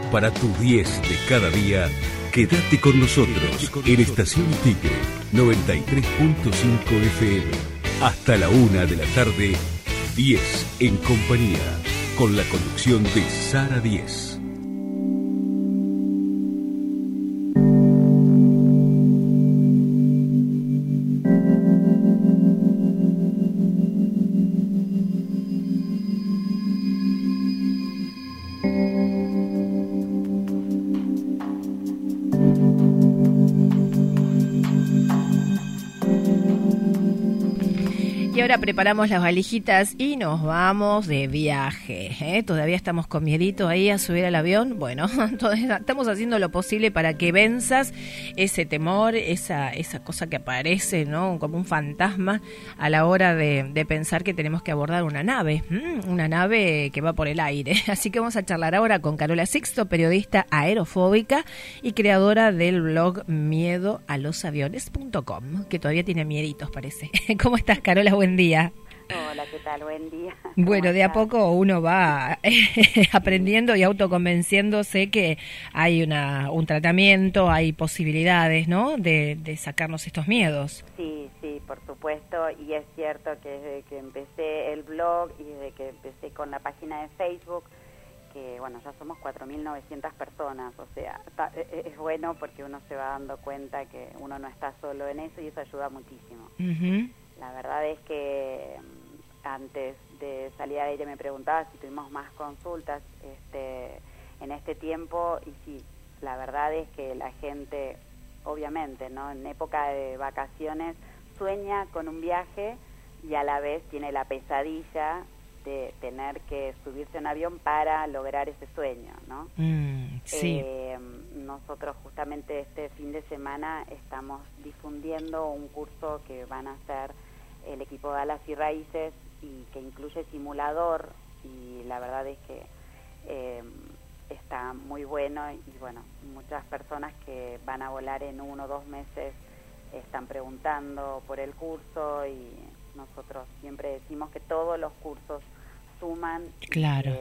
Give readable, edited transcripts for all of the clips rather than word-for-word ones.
Para tu 10 de cada día, quédate con nosotros en Estación Tigre 93.5 FM. Hasta la 1 de la tarde, 10 en compañía, con la conducción de Sara 10. Y ahora preparamos las valijitas y nos vamos de viaje, ¿eh? Todavía estamos con miedito ahí a subir al avión. Bueno, estamos haciendo lo posible para que venzas ese temor, esa cosa que aparece, ¿no? Como un fantasma a la hora de pensar que tenemos que abordar una nave que va por el aire. Así que vamos a charlar ahora con Carola Sixto, periodista aerofóbica y creadora del blog miedoalosaviones.com, que todavía tiene mieditos, parece. ¿Cómo estás, Carola? Buen día. Hola, ¿qué tal? Buen día. Bueno, de a poco uno va aprendiendo y autoconvenciéndose que hay un tratamiento, hay posibilidades, ¿no?, de sacarnos estos miedos. Sí, por supuesto, y es cierto que desde que empecé el blog y desde que empecé con la página de Facebook, que bueno, ya somos 4.900 personas, o sea, es bueno porque uno se va dando cuenta que uno no está solo en eso y eso ayuda muchísimo. Uh-huh. La verdad es que antes de salir al aire me preguntaba si tuvimos más consultas en este tiempo, y sí, la verdad es que la gente, obviamente, ¿no?, en época de vacaciones sueña con un viaje y a la vez tiene la pesadilla de tener que subirse a un avión para lograr ese sueño, ¿no? Sí. Nosotros justamente este fin de semana estamos difundiendo un curso que van a hacer el equipo de Alas y Raíces y que incluye simulador, y la verdad es que está muy bueno, y bueno, muchas personas que van a volar en 1 o 2 meses están preguntando por el curso, y nosotros siempre decimos que todos los cursos suman. Claro.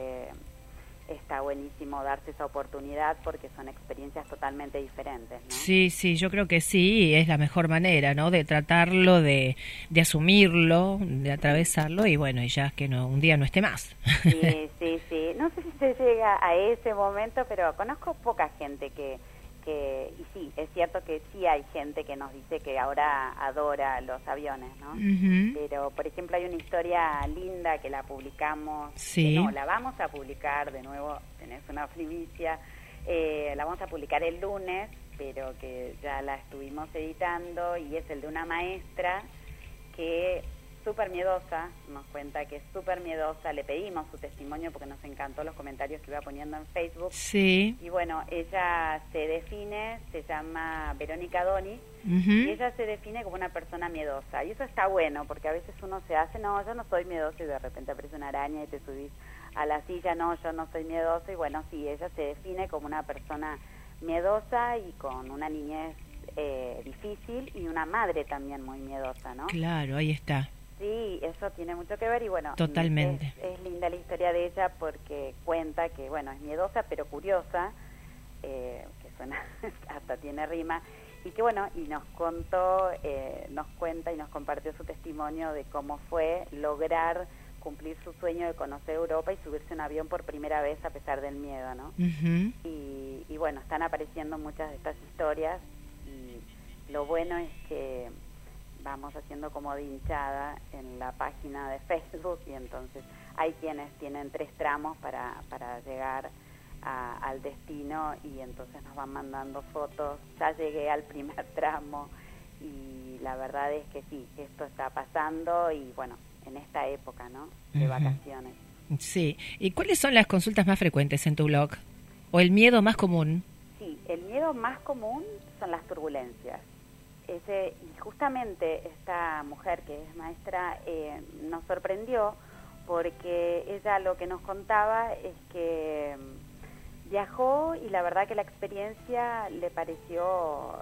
Está buenísimo darse esa oportunidad porque son experiencias totalmente diferentes, ¿no? Sí, yo creo que sí, es la mejor manera, ¿no?, de tratarlo, de asumirlo, de atravesarlo, y bueno, y ya que un día no esté más. Sí. No sé si se llega a ese momento, pero conozco poca gente y sí, es cierto que sí hay gente que nos dice que ahora adora los aviones, ¿no? Uh-huh. Pero, por ejemplo, hay una historia linda que la publicamos, sí. La vamos a publicar de nuevo, tenés una primicia, la vamos a publicar el lunes, pero que ya la estuvimos editando, y es el de una maestra que súper miedosa, nos cuenta que es súper miedosa, le pedimos su testimonio porque nos encantó los comentarios que iba poniendo en Facebook. Sí. Y bueno, ella se llama Verónica Doni, uh-huh. y ella se define como una persona miedosa. Y eso está bueno, porque a veces uno se hace, no, yo no soy miedosa, y de repente aparece una araña y te subís a la silla, no, yo no soy miedosa. Y bueno, sí, ella se define como una persona miedosa y con una niñez difícil, y una madre también muy miedosa, ¿no? Claro, ahí está. Sí, eso tiene mucho que ver, y bueno, totalmente. Es linda la historia de ella porque cuenta que, bueno, es miedosa pero curiosa, que suena, hasta tiene rima, y que bueno, y nos cuenta y nos compartió su testimonio de cómo fue lograr cumplir su sueño de conocer Europa y subirse a un avión por primera vez a pesar del miedo, ¿no? Uh-huh. Y bueno, están apareciendo muchas de estas historias, y lo bueno es que vamos haciendo como de hinchada en la página de Facebook, y entonces hay quienes tienen 3 tramos para llegar al destino, y entonces nos van mandando fotos. Ya llegué al primer tramo, y la verdad es que sí, esto está pasando, y bueno, en esta época, ¿no?, de uh-huh. vacaciones. Sí. ¿Y cuáles son las consultas más frecuentes en tu blog? ¿O el miedo más común? Sí, el miedo más común son las turbulencias. Y justamente esta mujer que es maestra nos sorprendió, porque ella lo que nos contaba es que viajó, y la verdad que la experiencia le pareció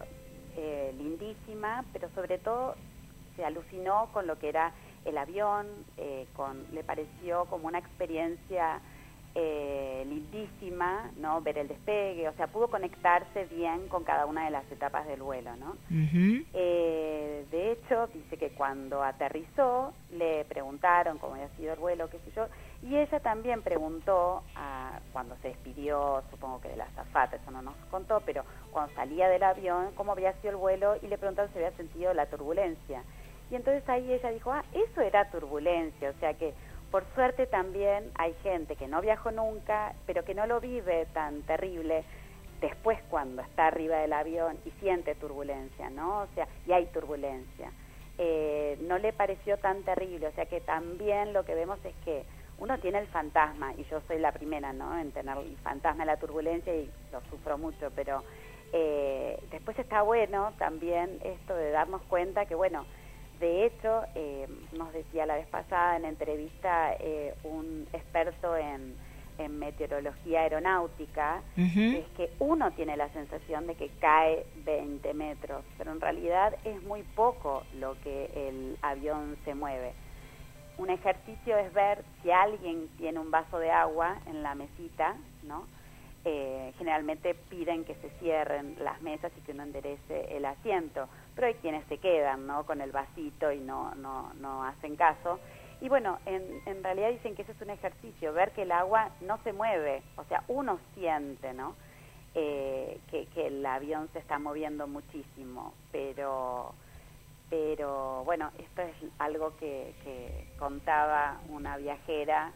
lindísima, pero sobre todo se alucinó con lo que era el avión, le pareció como una experiencia lindísima, ¿no? Ver el despegue, o sea, pudo conectarse bien con cada una de las etapas del vuelo, ¿no? Uh-huh. De hecho, dice que cuando aterrizó le preguntaron cómo había sido el vuelo, qué sé yo, y ella también preguntó, cuando se despidió, supongo que de la azafata, eso no nos contó, pero cuando salía del avión, cómo había sido el vuelo, y le preguntaron si había sentido la turbulencia. Y entonces ahí ella dijo, eso era turbulencia, o sea que por suerte también hay gente que no viajó nunca, pero que no lo vive tan terrible después cuando está arriba del avión y siente turbulencia, ¿no? O sea, y hay turbulencia. No le pareció tan terrible, o sea que también lo que vemos es que uno tiene el fantasma, y yo soy la primera, ¿no?, en tener el fantasma de la turbulencia y lo sufro mucho, pero después está bueno también esto de darnos cuenta que, bueno, de hecho, nos decía la vez pasada en entrevista un experto en meteorología aeronáutica, uh-huh. es que uno tiene la sensación de que cae 20 metros, pero en realidad es muy poco lo que el avión se mueve. Un ejercicio es ver si alguien tiene un vaso de agua en la mesita, ¿no? Generalmente piden que se cierren las mesas y que uno enderece el asiento, pero hay quienes se quedan, ¿no?, con el vasito y no hacen caso. Y bueno, en realidad dicen que ese es un ejercicio, ver que el agua no se mueve, o sea, uno siente, ¿no?, que el avión se está moviendo muchísimo, pero bueno, esto es algo que contaba una viajera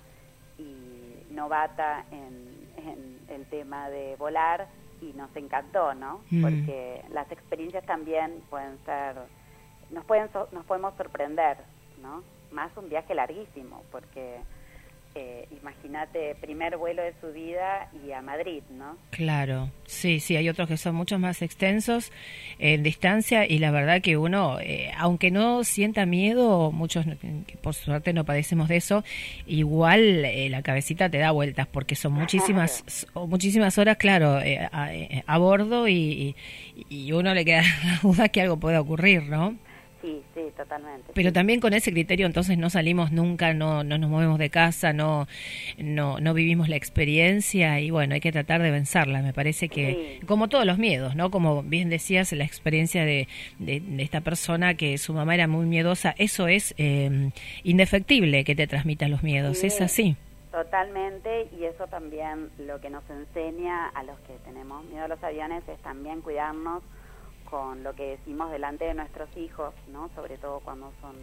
y novata en el tema de volar, y nos encantó, ¿no? Porque las experiencias también pueden ser, nos podemos sorprender, ¿no? Más un viaje larguísimo, porque imagínate, primer vuelo de su vida y a Madrid, ¿no? Claro, sí, hay otros que son mucho más extensos en distancia, y la verdad que uno, aunque no sienta miedo, muchos que por suerte no padecemos de eso, igual la cabecita te da vueltas, porque son muchísimas horas, claro, a bordo, y uno le queda la duda que algo pueda ocurrir, ¿no? Sí, totalmente. Pero también con ese criterio entonces no salimos nunca, no nos movemos de casa, no vivimos la experiencia, y bueno, hay que tratar de vencerla. Me parece que, como todos los miedos, ¿no? Como bien decías, la experiencia de esta persona, que su mamá era muy miedosa, eso es indefectible, que te transmitan los miedos, sí, es así. Totalmente, y eso también lo que nos enseña a los que tenemos miedo a los aviones es también cuidarnos con lo que decimos delante de nuestros hijos, ¿no? Sobre todo cuando son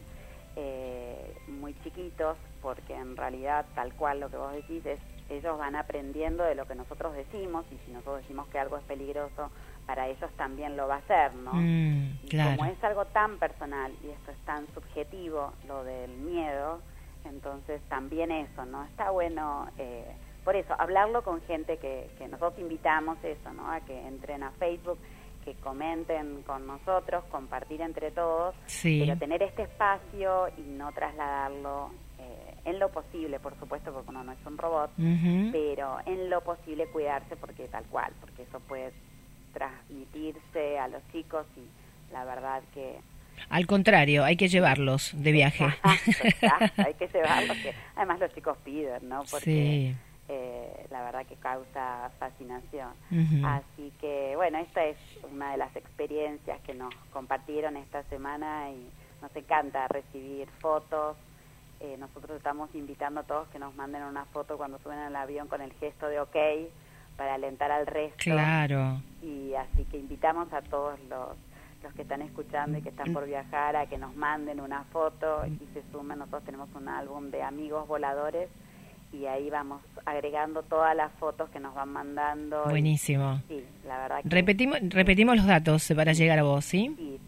muy chiquitos, porque en realidad, tal cual lo que vos decís, ellos van aprendiendo de lo que nosotros decimos, y si nosotros decimos que algo es peligroso, para ellos también lo va a ser, ¿no? Claro. Y como es algo tan personal y esto es tan subjetivo, lo del miedo, entonces también eso, ¿no? Está bueno, por eso, hablarlo con gente que nosotros invitamos eso, ¿no? A que entren a Facebook, que comenten con nosotros, compartir entre todos, pero tener este espacio y no trasladarlo en lo posible, por supuesto, porque uno no es un robot, pero en lo posible cuidarse, porque tal cual, porque eso puede transmitirse a los chicos, y la verdad que... Al contrario, hay que llevarlos de viaje. Exacto, hay que llevarlos, que además los chicos piden, ¿no? Porque la verdad que causa fascinación. Así que, bueno, esta es una de las experiencias que nos compartieron esta semana, y nos encanta recibir fotos. Nosotros estamos invitando a todos que nos manden una foto cuando suben al avión con el gesto de OK, para alentar al resto. Claro. Y así que invitamos a todos los que están escuchando y que están por viajar a que nos manden una foto y se sumen. Nosotros tenemos un álbum de amigos voladores, y ahí vamos agregando todas las fotos que nos van mandando. Buenísimo. Sí, la verdad que... Repetimos los datos para llegar a vos, ¿sí? Sí,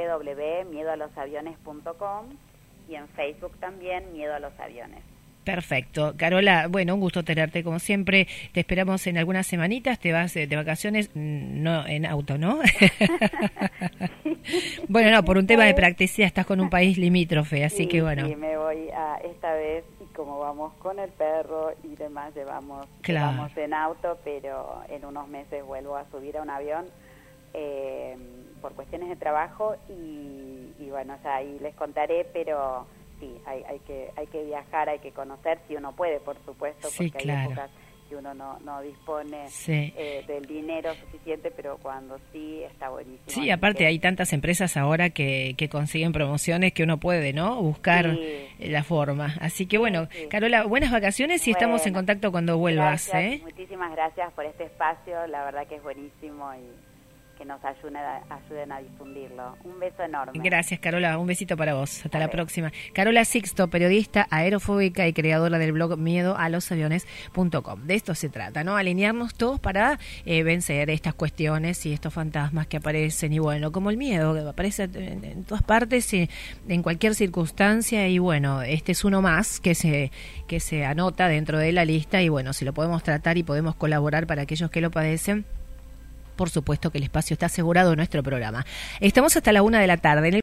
www.miedoalosaviones.com, y en Facebook también, Miedo a los Aviones. Perfecto. Carola, bueno, un gusto tenerte como siempre. Te esperamos en algunas semanitas. Te vas de vacaciones, no en auto, ¿no? Bueno, no, por un tema de practicidad, estás con un país limítrofe, así que bueno. Sí, me voy esta vez, y como vamos con el perro y demás, llevamos en auto, pero en unos meses vuelvo a subir a un avión por cuestiones de trabajo, y bueno, ya ahí les contaré, pero sí, hay que viajar, hay que conocer, si uno puede, por supuesto, sí, porque claro. hay épocas que uno no dispone sí. Del dinero suficiente, pero cuando sí está buenísimo. Sí, aparte hay tantas empresas ahora que consiguen promociones que uno puede, ¿no? Buscar la forma. Así que bueno, sí. Carola, buenas vacaciones y estamos en contacto cuando vuelvas. Gracias, muchísimas gracias por este espacio, la verdad que es buenísimo y que nos ayuden a difundirlo. Un beso enorme. Gracias, Carola. Un besito para vos. Hasta la próxima. Carola Sixto, periodista aerofóbica y creadora del blog miedoalosaviones.com. De esto se trata, ¿no? Alinearnos todos para vencer estas cuestiones y estos fantasmas que aparecen. Y bueno, como el miedo que aparece en todas partes, en cualquier circunstancia. Y bueno, este es uno más que se anota dentro de la lista. Y bueno, si lo podemos tratar y podemos colaborar para aquellos que lo padecen, por supuesto que el espacio está asegurado en nuestro programa. Estamos hasta la 1 de la tarde.